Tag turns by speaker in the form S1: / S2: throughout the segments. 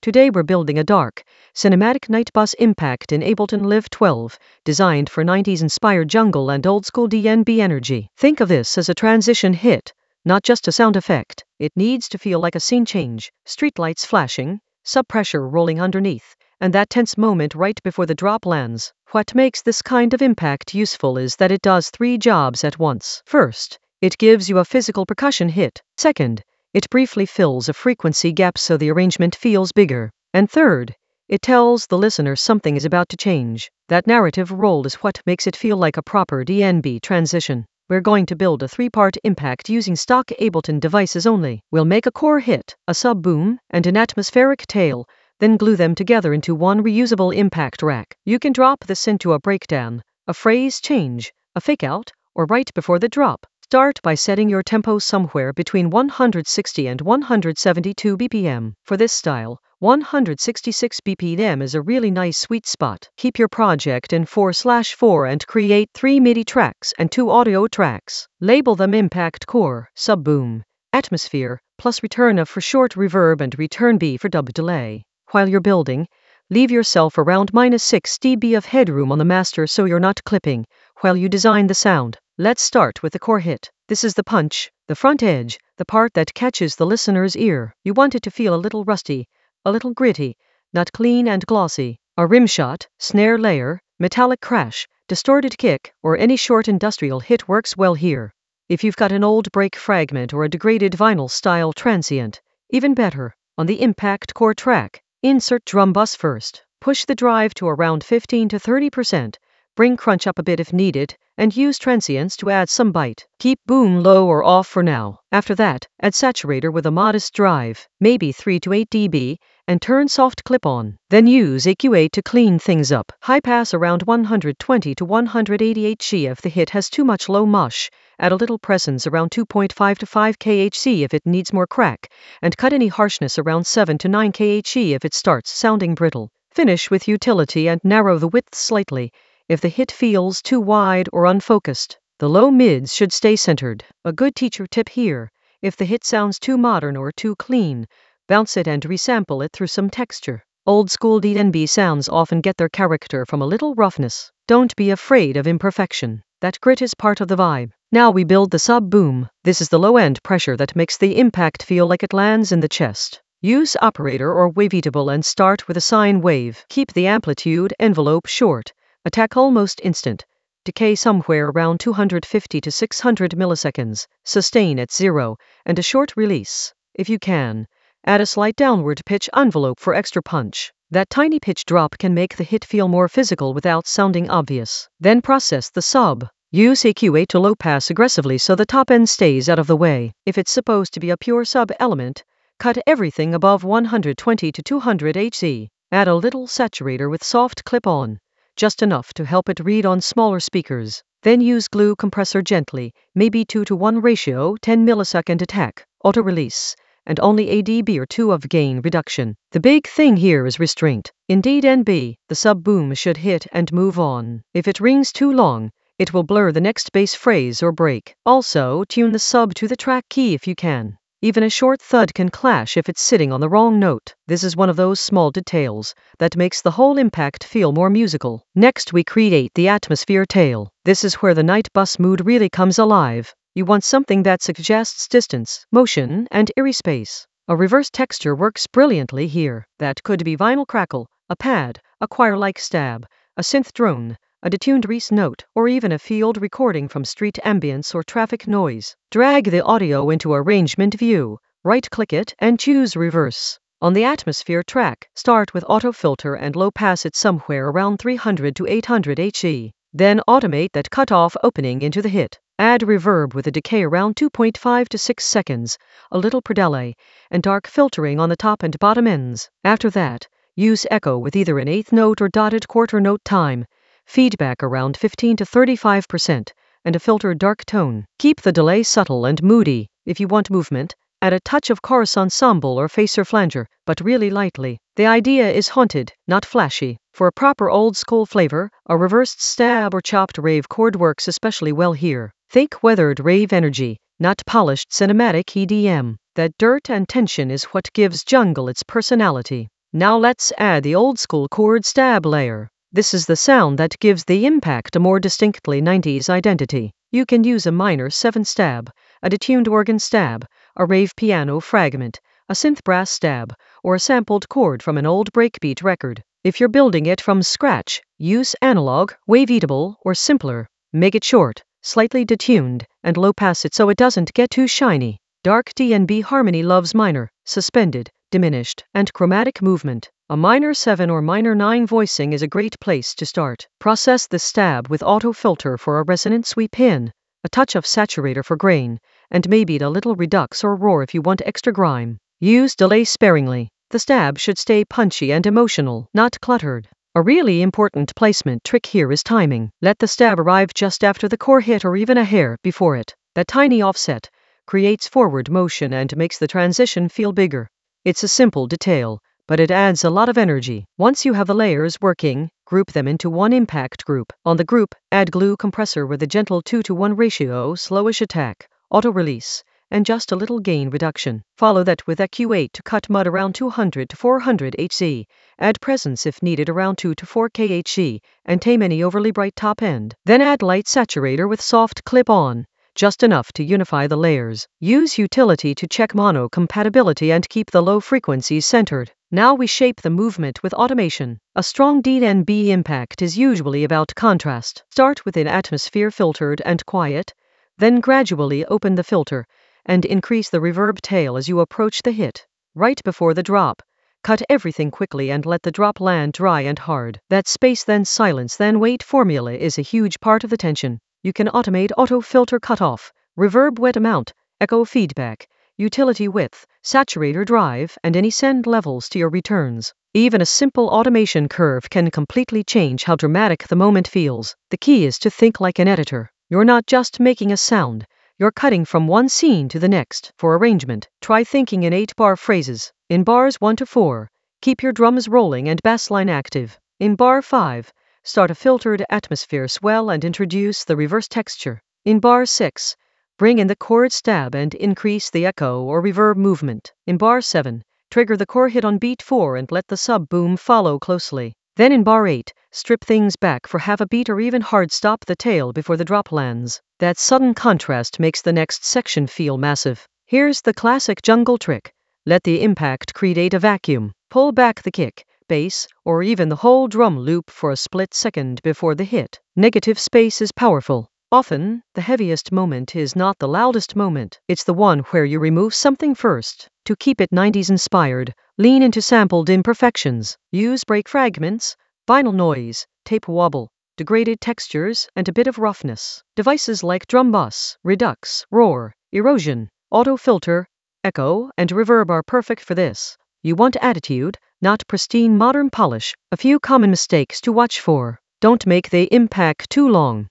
S1: Today we're building a dark, cinematic night bus impact in Ableton Live 12, designed for 90s-inspired jungle and old-school DnB energy. Think of this as a transition hit, not just a sound effect. It needs to feel like a scene change, streetlights flashing, sub-pressure rolling underneath, and that tense moment right before the drop lands. What makes this kind of impact useful is that it does 3 jobs at once. First, it gives you a physical percussion hit. Second, it briefly fills a frequency gap so the arrangement feels bigger. And third, it tells the listener something is about to change. That narrative role is what makes it feel like a proper DnB transition. We're going to build a 3-part impact using stock Ableton devices only. We'll make a core hit, a sub-boom, and an atmospheric tail, then glue them together into one reusable impact rack. You can drop this into a breakdown, a phrase change, a fake-out, or right before the drop. Start by setting your tempo somewhere between 160 and 172 BPM. For this style, 166 BPM is a really nice sweet spot. Keep your project in 4/4 and create 3 MIDI tracks and 2 audio tracks. Label them Impact Core, Sub-Boom, Atmosphere, plus Return A for short reverb and Return B for dub delay. While you're building, leave yourself around -6 dB of headroom on the master so you're not clipping while you design the sound. Let's start with the core hit. This is the punch, the front edge, the part that catches the listener's ear. You want it to feel a little rusty, a little gritty, not clean and glossy. A rim shot, snare layer, metallic crash, distorted kick, or any short industrial hit works well here. If you've got an old break fragment or a degraded vinyl-style transient, even better. On the impact core track, insert drum bus first. Push the drive to around 15 to 30%. Bring crunch up a bit if needed, and use transients to add some bite. Keep boom low or off for now. After that, add saturator with a modest drive, maybe 3 to 8 dB, and turn soft clip on. Then use EQ8 to clean things up. High pass around 120 to 180 Hz if the hit has too much low mush. Add a little presence around 2.5 to 5 kHz if it needs more crack, and cut any harshness around 7 to 9 kHz if it starts sounding brittle. Finish with utility and narrow the width slightly if the hit feels too wide or unfocused. The low mids should stay centered. A good teacher tip here: if the hit sounds too modern or too clean, bounce it and resample it through some texture. Old school DnB sounds often get their character from a little roughness. Don't be afraid of imperfection. That grit is part of the vibe. Now we build the sub-boom. This is the low-end pressure that makes the impact feel like it lands in the chest. Use operator or waveatable and start with a sine wave. Keep the amplitude envelope short. Attack almost instant. Decay somewhere around 250 to 600 milliseconds. Sustain at 0, and a short release. If you can, add a slight downward pitch envelope for extra punch. That tiny pitch drop can make the hit feel more physical without sounding obvious. Then process the sub. Use EQ8 to low pass aggressively so the top end stays out of the way. If it's supposed to be a pure sub element, cut everything above 120 to 200 Hz. Add a little saturator with soft clip on, just enough to help it read on smaller speakers. Then use glue compressor gently, maybe 2:1 ratio, 10 millisecond attack, auto release, and only a dB or 2 of gain reduction. The big thing here is restraint. In DnB, the sub-boom should hit and move on. If it rings too long, it will blur the next bass phrase or break. Also, tune the sub to the track key if you can. Even a short thud can clash if it's sitting on the wrong note. This is one of those small details that makes the whole impact feel more musical. Next, we create the atmosphere tail. This is where the night bus mood really comes alive. You want something that suggests distance, motion, and eerie space. A reverse texture works brilliantly here. That could be vinyl crackle, a pad, a choir-like stab, a synth drone, a detuned Reese note, or even a field recording from street ambience or traffic noise. Drag the audio into arrangement view, right-click it, and choose reverse. On the atmosphere track, start with auto filter and low pass it somewhere around 300 to 800 Hz. Then automate that cutoff opening into the hit. Add reverb with a decay around 2.5 to 6 seconds, a little pre-delay, and dark filtering on the top and bottom ends. After that, use echo with either an eighth note or dotted quarter note time, feedback around 15 to 35%, and a filtered dark tone. Keep the delay subtle and moody. If you want movement, add a touch of chorus ensemble or phaser flanger, but really lightly. The idea is haunted, not flashy. For a proper old-school flavor, a reversed stab or chopped rave chord works especially well here. Think weathered rave energy, not polished cinematic EDM. That dirt and tension is what gives jungle its personality. Now let's add the old school chord stab layer. This is the sound that gives the impact a more distinctly 90s identity. You can use a minor 7 stab, a detuned organ stab, a rave piano fragment, a synth brass stab, or a sampled chord from an old breakbeat record. If you're building it from scratch, use analog, waveatable, or simpler. Make it short, slightly detuned, and low pass it so it doesn't get too shiny. Dark DnB harmony loves minor, suspended, diminished, and chromatic movement. A minor 7 or minor 9 voicing is a great place to start. Process the stab with auto filter for a resonant sweep in, a touch of saturator for grain, and maybe a little redux or roar if you want extra grime. Use delay sparingly. The stab should stay punchy and emotional, not cluttered. A really important placement trick here is timing. Let the stab arrive just after the core hit or even a hair before it. That tiny offset creates forward motion and makes the transition feel bigger. It's a simple detail, but it adds a lot of energy. Once you have the layers working, group them into one impact group. On the group, add glue compressor with a gentle 2:1 ratio, slowish attack, auto release, and just a little gain reduction. Follow that with EQ8 to cut mud around 200 to 400 Hz, add presence if needed around 2 to 4 kHz, and tame any overly bright top end. Then add light saturator with soft clip-on, just enough to unify the layers. Use utility to check mono compatibility and keep the low frequencies centered. Now we shape the movement with automation. A strong DnB impact is usually about contrast. Start with an atmosphere filtered and quiet, then gradually open the filter and increase the reverb tail as you approach the hit. Right before the drop, cut everything quickly and let the drop land dry and hard. That space then silence then wait formula is a huge part of the tension. You can automate auto filter cutoff, reverb wet amount, echo feedback, utility width, saturator drive, and any send levels to your returns. Even a simple automation curve can completely change how dramatic the moment feels. The key is to think like an editor. You're not just making a sound, you're cutting from one scene to the next. For arrangement, try thinking in 8-bar phrases. In bars 1 to 4, keep your drums rolling and bassline active. In bar 5, start a filtered atmosphere swell and introduce the reverse texture. In bar 6, bring in the chord stab and increase the echo or reverb movement. In bar 7, trigger the core hit on beat 4 and let the sub boom follow closely. Then in bar 8, strip things back for half a beat or even hard stop the tail before the drop lands. That sudden contrast makes the next section feel massive. Here's the classic jungle trick. Let the impact create a vacuum. Pull back the kick, bass, or even the whole drum loop for a split second before the hit. Negative space is powerful. Often, the heaviest moment is not the loudest moment. It's the one where you remove something first. To keep it 90s inspired, lean into sampled imperfections. Use break fragments, vinyl noise, tape wobble, degraded textures, and a bit of roughness. Devices like drum bus, redux, roar, erosion, auto filter, echo, and reverb are perfect for this. You want attitude, not pristine modern polish. A few common mistakes to watch for. Don't make the impact too long.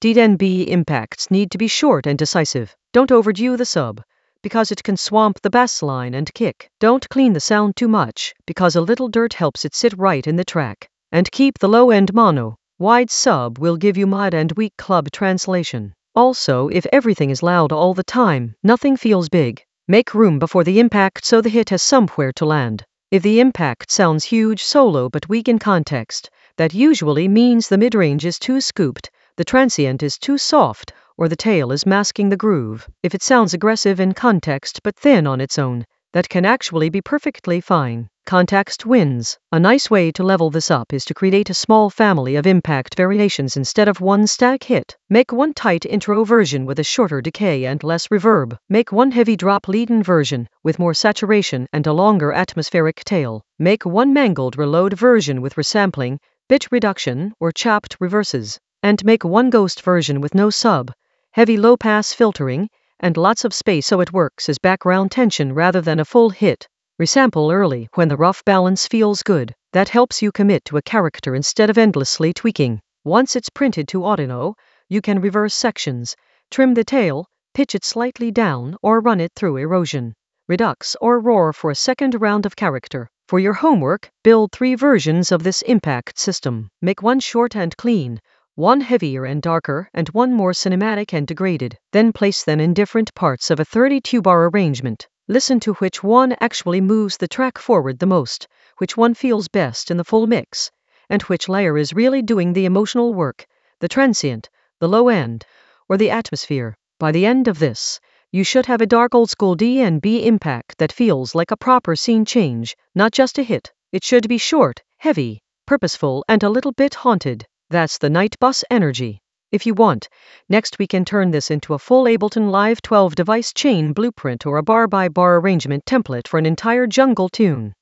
S1: DnB impacts need to be short and decisive. Don't overdo the sub, because it can swamp the bass line and kick. Don't clean the sound too much, because a little dirt helps it sit right in the track. And keep the low end mono. Wide sub will give you mud and weak club translation. Also, if everything is loud all the time, nothing feels big. Make room before the impact so the hit has somewhere to land. If the impact sounds huge solo but weak in context, that usually means the mid-range is too scooped, the transient is too soft, or the tail is masking the groove. If it sounds aggressive in context but thin on its own, that can actually be perfectly fine. Context wins. A nice way to level this up is to create a small family of impact variations instead of one stack hit. Make one tight intro version with a shorter decay and less reverb. Make one heavy drop lead-in version with more saturation and a longer atmospheric tail. Make one mangled reload version with resampling, bit reduction, or chopped reverses. And make one ghost version with no sub, heavy low-pass filtering, and lots of space so it works as background tension rather than a full hit. Resample early when the rough balance feels good. That helps you commit to a character instead of endlessly tweaking. Once it's printed to Audino, you can reverse sections, trim the tail, pitch it slightly down, or run it through erosion, redux, or roar for a second round of character. For your homework, build 3 versions of this impact system. Make one short and clean, one heavier and darker, and one more cinematic and degraded. Then place them in different parts of a 32-bar arrangement. Listen to which one actually moves the track forward the most, which one feels best in the full mix, and which layer is really doing the emotional work, the transient, the low end, or the atmosphere. By the end of this, you should have a dark old school DNB impact that feels like a proper scene change, not just a hit. It should be short, heavy, purposeful, and a little bit haunted. That's the Night Bus energy. If you want, next we can turn this into a full Ableton Live 12 device chain blueprint or a bar-by-bar arrangement template for an entire jungle tune.